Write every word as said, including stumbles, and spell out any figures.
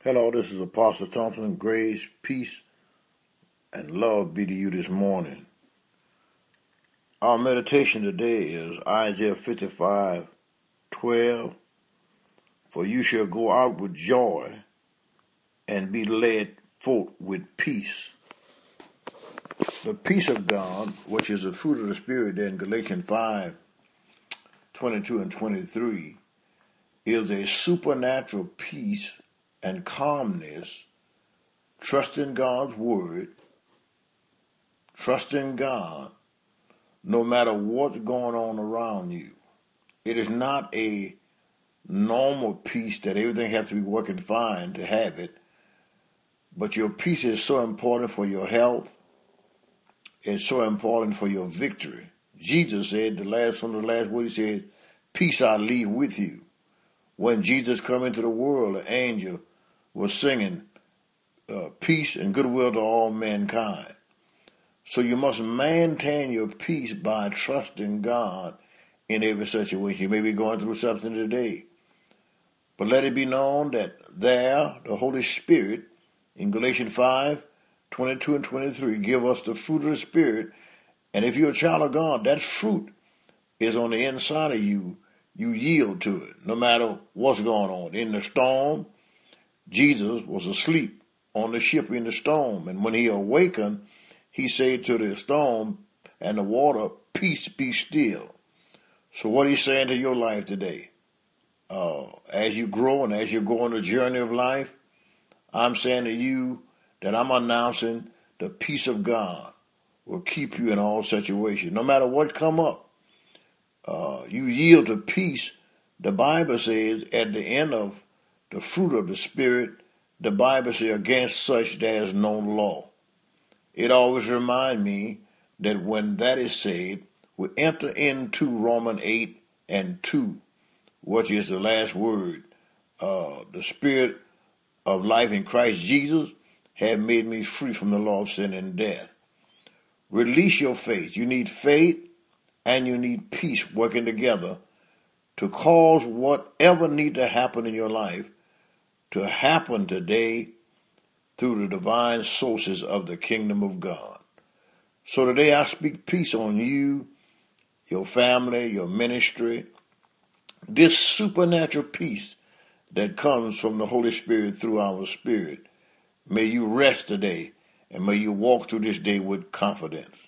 Hello, this is Apostle Thompson. Grace, peace, and love be to you this morning. Our meditation today is Isaiah fifty-five twelve. For you shall go out with joy and be led forth with peace. The peace of God, which is the fruit of the Spirit in Galatians five twenty-two and twenty-three, is a supernatural peace and calmness, trusting God's word, trusting God no matter what's going on around you. It is not a normal peace that everything has to be working fine to have it, but your peace is so important for your health. It's so important for your victory. Jesus said, the last from the last word, he said, peace I leave with you. When Jesus come into the world, an angel was singing uh, peace and goodwill to all mankind. So you must maintain your peace by trusting God in every situation. You may be going through something today, but let it be known that there, the Holy Spirit, in Galatians five twenty-two and twenty-three, give us the fruit of the Spirit. And if you're a child of God, that fruit is on the inside of you. You yield to it, no matter what's going on. In the storm, Jesus was asleep on the ship in the storm. And when he awakened, he said to the storm and the water, peace be still. So what he's saying to your life today, uh, as you grow and as you go on the journey of life, I'm saying to you that I'm announcing the peace of God will keep you in all situations. No matter what come up, uh, you yield to peace. The Bible says at the end of the fruit of the Spirit, the Bible says, against such there is no law. It always reminds me that when that is said, we enter into Romans eight and two, which is the last word. Uh, the Spirit of life in Christ Jesus have made me free from the law of sin and death. Release your faith. You need faith and you need peace working together to cause whatever need to happen in your life to happen today through the divine sources of the kingdom of God. So today I speak peace on you, your family, your ministry, this supernatural peace that comes from the Holy Spirit through our spirit. May you rest today, and may you walk through this day with confidence.